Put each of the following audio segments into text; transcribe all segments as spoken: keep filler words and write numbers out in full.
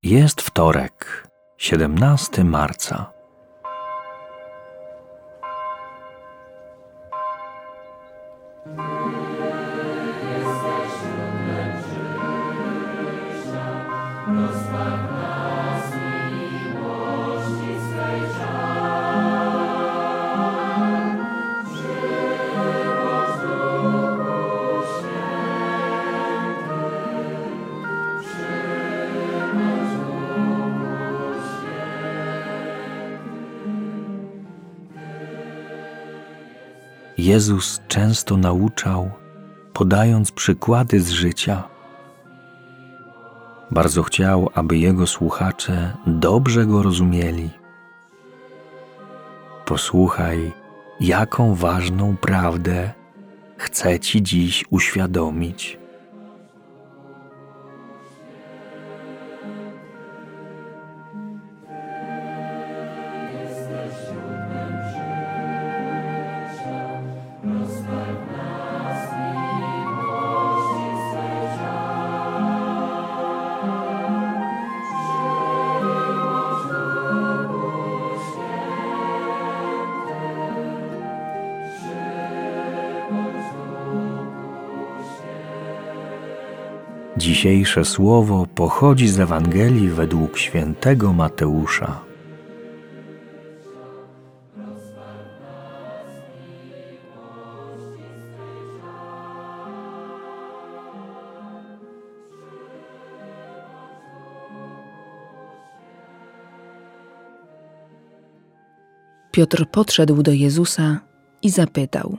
Jest wtorek, siedemnastego marca. Jezus często nauczał, podając przykłady z życia. Bardzo chciał, aby Jego słuchacze dobrze Go rozumieli. Posłuchaj, jaką ważną prawdę chcę Ci dziś uświadomić. Dzisiejsze słowo pochodzi z Ewangelii według świętego Mateusza. Piotr podszedł do Jezusa i zapytał: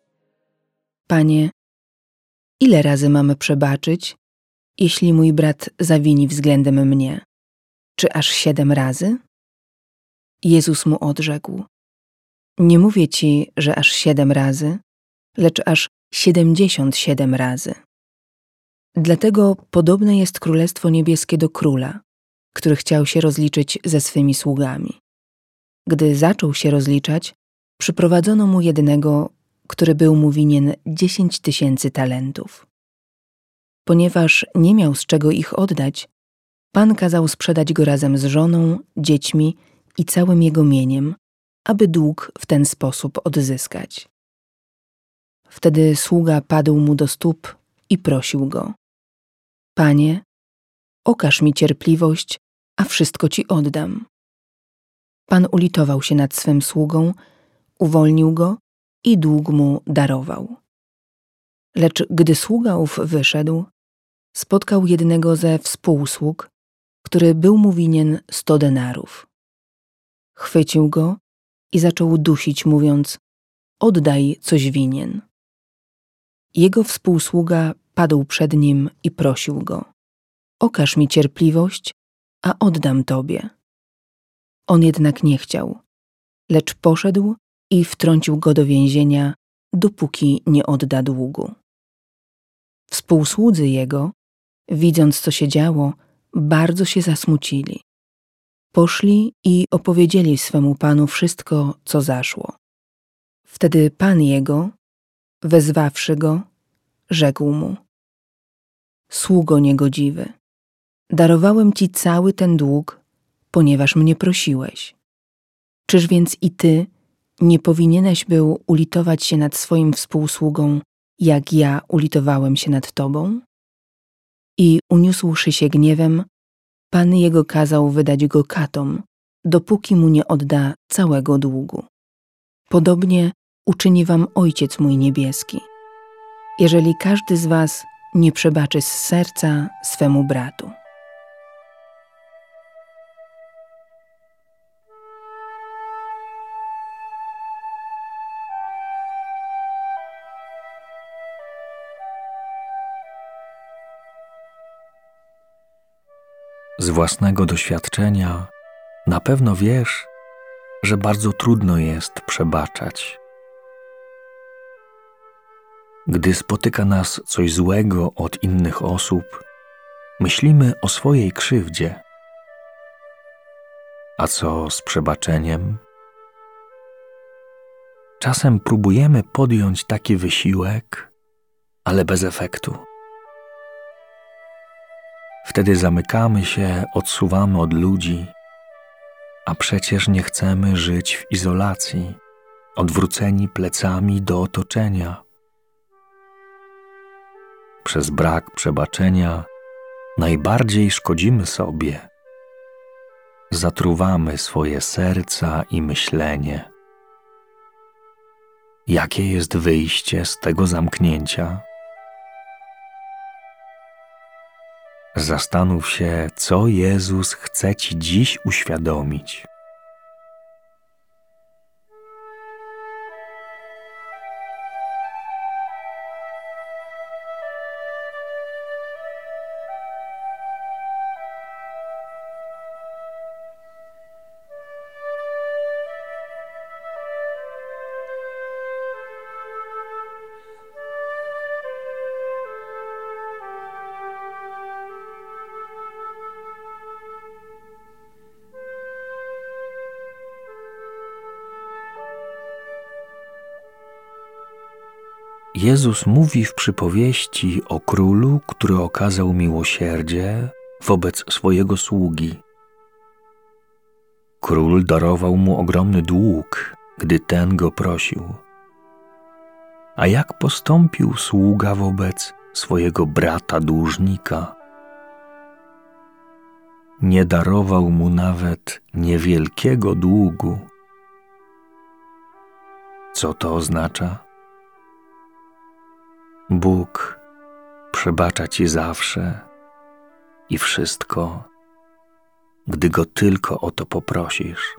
Panie, ile razy mamy przebaczyć, jeśli mój brat zawini względem mnie? Czy aż siedem razy? Jezus mu odrzekł: Nie mówię ci, że aż siedem razy, lecz aż siedemdziesiąt siedem razy. Dlatego podobne jest Królestwo Niebieskie do króla, który chciał się rozliczyć ze swymi sługami. Gdy zaczął się rozliczać, przyprowadzono mu jednego, który był mu winien dziesięć tysięcy talentów. Ponieważ nie miał z czego ich oddać, Pan kazał sprzedać go razem z żoną, dziećmi i całym jego mieniem, aby dług w ten sposób odzyskać. Wtedy sługa padł mu do stóp i prosił go: Panie, okaż mi cierpliwość, a wszystko ci oddam. Pan ulitował się nad swym sługą, uwolnił go i dług mu darował. Lecz gdy sługa ów wyszedł, spotkał jednego ze współsług, który był mu winien sto denarów. Chwycił go i zaczął dusić, mówiąc: Oddaj, coś winien. Jego współsługa padł przed nim i prosił go: Okaż mi cierpliwość, a oddam tobie. On jednak nie chciał, lecz poszedł i wtrącił go do więzienia, dopóki nie odda długu. Współsłudzy jego, widząc co się działo, bardzo się zasmucili. Poszli i opowiedzieli swemu panu wszystko, co zaszło. Wtedy pan jego, wezwawszy go, rzekł mu: Sługo niegodziwy, darowałem ci cały ten dług, ponieważ mnie prosiłeś. Czyż więc i ty nie powinieneś był ulitować się nad swoim współsługą, jak ja ulitowałem się nad tobą? I uniósłszy się gniewem, Pan jego kazał wydać go katom, dopóki mu nie odda całego długu. Podobnie uczyni wam Ojciec mój niebieski, jeżeli każdy z was nie przebaczy z serca swemu bratu. Z własnego doświadczenia na pewno wiesz, że bardzo trudno jest przebaczać. Gdy spotyka nas coś złego od innych osób, myślimy o swojej krzywdzie. A co z przebaczeniem? Czasem próbujemy podjąć taki wysiłek, ale bez efektu. Wtedy zamykamy się, odsuwamy od ludzi, a przecież nie chcemy żyć w izolacji, odwróceni plecami do otoczenia. Przez brak przebaczenia najbardziej szkodzimy sobie. Zatruwamy swoje serca i myślenie. Jakie jest wyjście z tego zamknięcia? Zastanów się, co Jezus chce Ci dziś uświadomić. Jezus mówi w przypowieści o królu, który okazał miłosierdzie wobec swojego sługi. Król darował mu ogromny dług, gdy ten go prosił. A jak postąpił sługa wobec swojego brata dłużnika? Nie darował mu nawet niewielkiego długu. Co to oznacza? Bóg przebacza Ci zawsze i wszystko, gdy Go tylko o to poprosisz.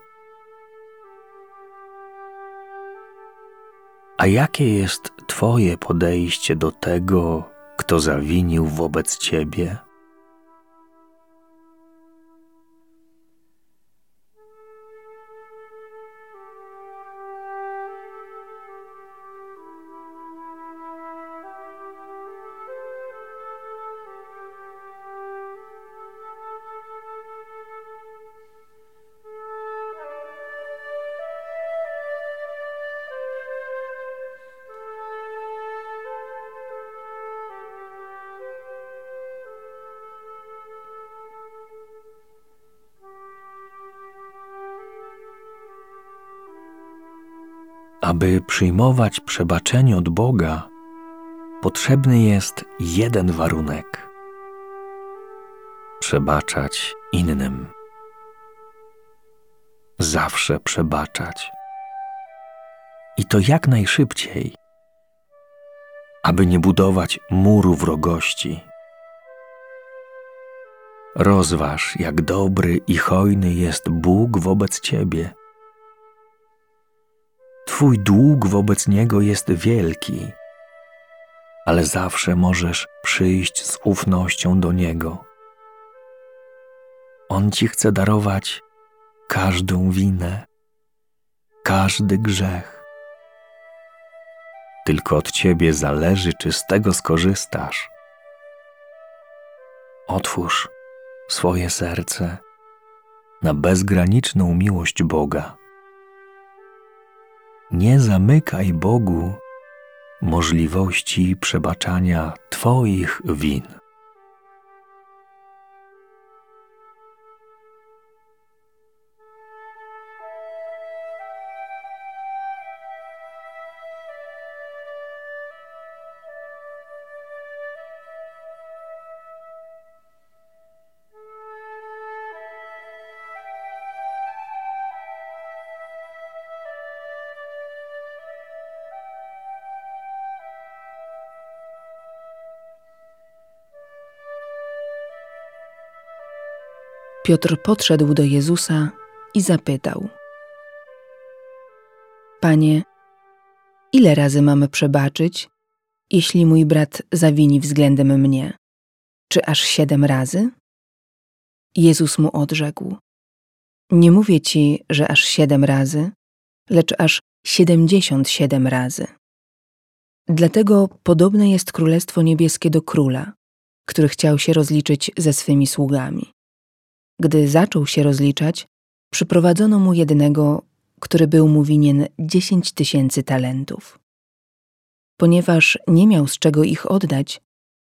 A jakie jest Twoje podejście do tego, kto zawinił wobec Ciebie? Aby przyjmować przebaczenie od Boga, potrzebny jest jeden warunek: przebaczać innym. Zawsze przebaczać. I to jak najszybciej, aby nie budować muru wrogości. Rozważ, jak dobry i hojny jest Bóg wobec Ciebie. Twój dług wobec Niego jest wielki, ale zawsze możesz przyjść z ufnością do Niego. On Ci chce darować każdą winę, każdy grzech. Tylko od Ciebie zależy, czy z tego skorzystasz. Otwórz swoje serce na bezgraniczną miłość Boga. Nie zamykaj Bogu możliwości przebaczania Twoich win. Piotr podszedł do Jezusa i zapytał: Panie, ile razy mamy przebaczyć, jeśli mój brat zawini względem mnie? Czy aż siedem razy? Jezus mu odrzekł: Nie mówię ci, że aż siedem razy, lecz aż siedemdziesiąt siedem razy. Dlatego podobne jest Królestwo Niebieskie do króla, który chciał się rozliczyć ze swymi sługami. Gdy zaczął się rozliczać, przyprowadzono mu jednego, który był mu winien dziesięć tysięcy talentów. Ponieważ nie miał z czego ich oddać,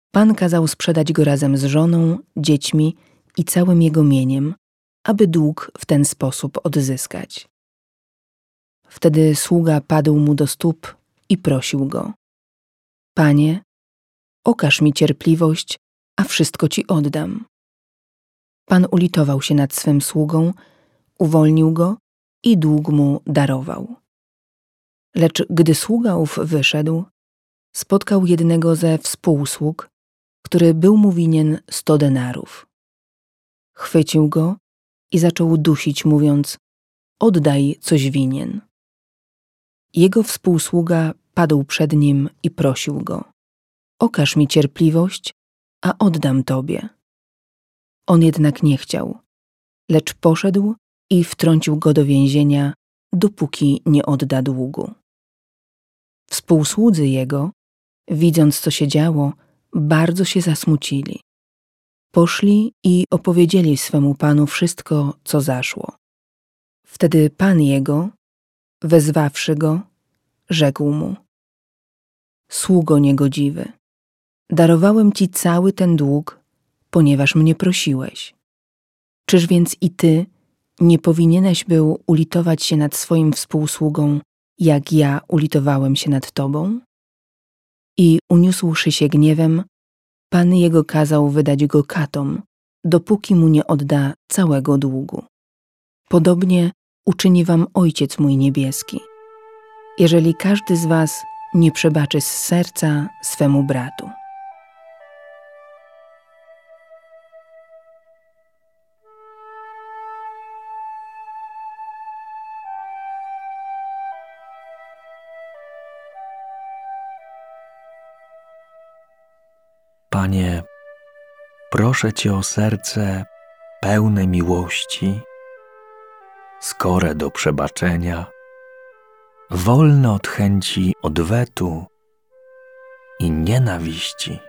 Pan kazał sprzedać go razem z żoną, dziećmi i całym jego mieniem, aby dług w ten sposób odzyskać. Wtedy sługa padł mu do stóp i prosił go: Panie, okaż mi cierpliwość, a wszystko ci oddam. Pan ulitował się nad swym sługą, uwolnił go i dług mu darował. Lecz gdy sługa ów wyszedł, spotkał jednego ze współsług, który był mu winien sto denarów. Chwycił go i zaczął dusić, mówiąc: oddaj, coś winien. Jego współsługa padł przed nim i prosił go: okaż mi cierpliwość, a oddam tobie. On jednak nie chciał, lecz poszedł i wtrącił go do więzienia, dopóki nie odda długu. Współsłudzy jego, widząc co się działo, bardzo się zasmucili. Poszli i opowiedzieli swemu panu wszystko, co zaszło. Wtedy pan jego, wezwawszy go, rzekł mu: sługo niegodziwy, darowałem ci cały ten dług, ponieważ mnie prosiłeś. Czyż więc i ty nie powinieneś był ulitować się nad swoim współsługą, jak ja ulitowałem się nad tobą? I uniósłszy się gniewem, pan jego kazał wydać go katom, dopóki mu nie odda całego długu. Podobnie uczyni wam Ojciec mój niebieski, jeżeli każdy z was nie przebaczy z serca swemu bratu. Panie, proszę Cię o serce pełne miłości, skore do przebaczenia, wolne od chęci odwetu i nienawiści.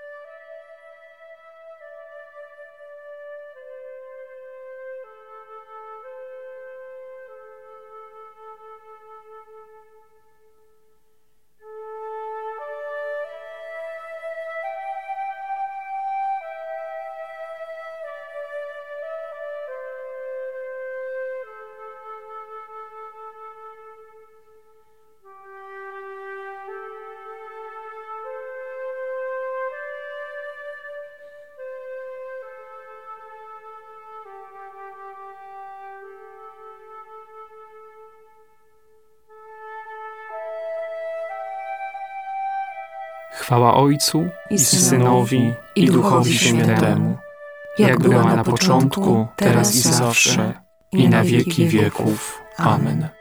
Chwała Ojcu i Synowi i Duchowi Świętemu, jak była na początku, teraz i zawsze, i na wieki wieków. Amen.